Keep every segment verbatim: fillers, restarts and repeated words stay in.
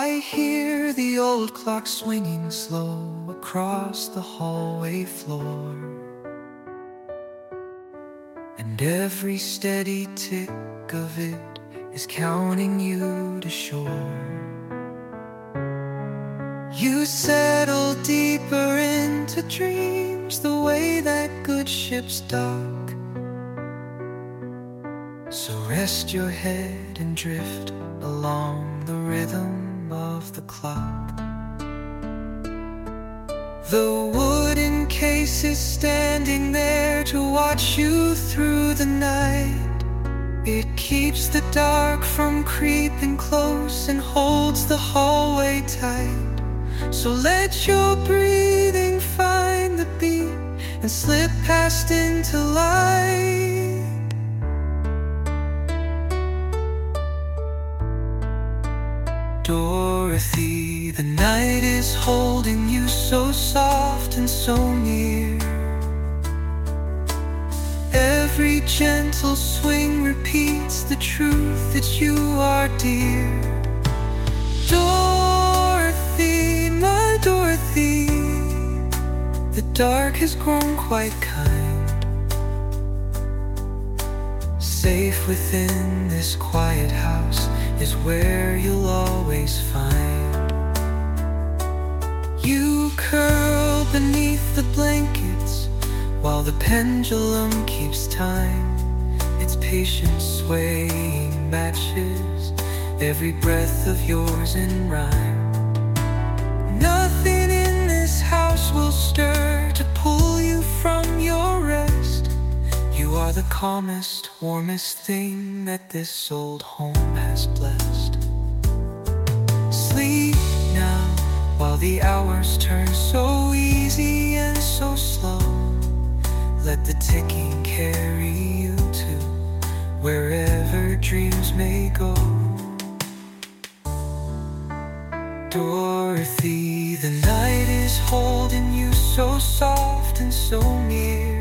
I hear the old clock swinging slow across the hallway floor, and every steady tick of it is counting you to shore. You settle deeper into dreams the way that good ships dock. So rest your head and drift along the rhythm of the clock. The wooden case is standing there to watch you through the night. It keeps the dark from creeping close and holds the hallway tight. So let your breathing find the beat and slip past into light. Dorothy, the night is holding you so soft and so near. Every gentle swing repeats the truth that you are dear. Dorothy, my Dorothy, the dark has grown quite kind. Safe within this quiet house is where you'll always find. You curl beneath the blankets while the pendulum keeps time. Its patient swaying matches every breath of yours in rhyme. Nothing in this house will stir to pull you from your rest. You are the calmest, warmest thing that this old home has blessed. Sleep now while the hours turn so easy and so slow. Let the ticking carry you to wherever dreams may go. Dorothy, the night is holding you so soft and so near.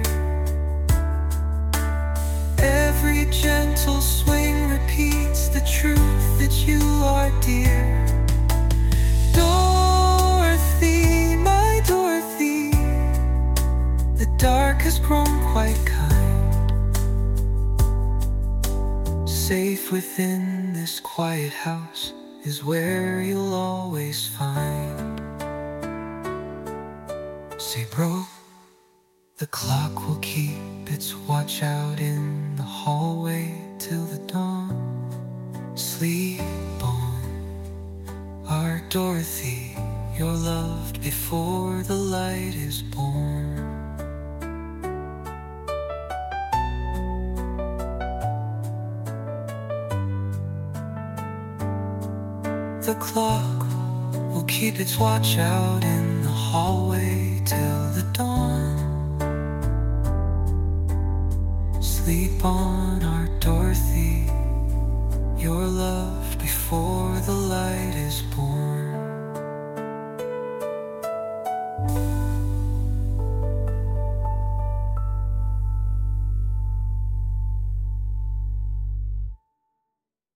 Every gentle swing repeats the truth that you are dear. Dorothy, my Dorothy, the dark has grown quite kind. Safe within this quiet house is where you'll always find. Say, bro, the clock will keep its watch out in the hallway till the dawn. Sleep on, our Dorothy, you're loved before the light is born. The clock will keep its watch out in the hallway till the dawn. Sleep on,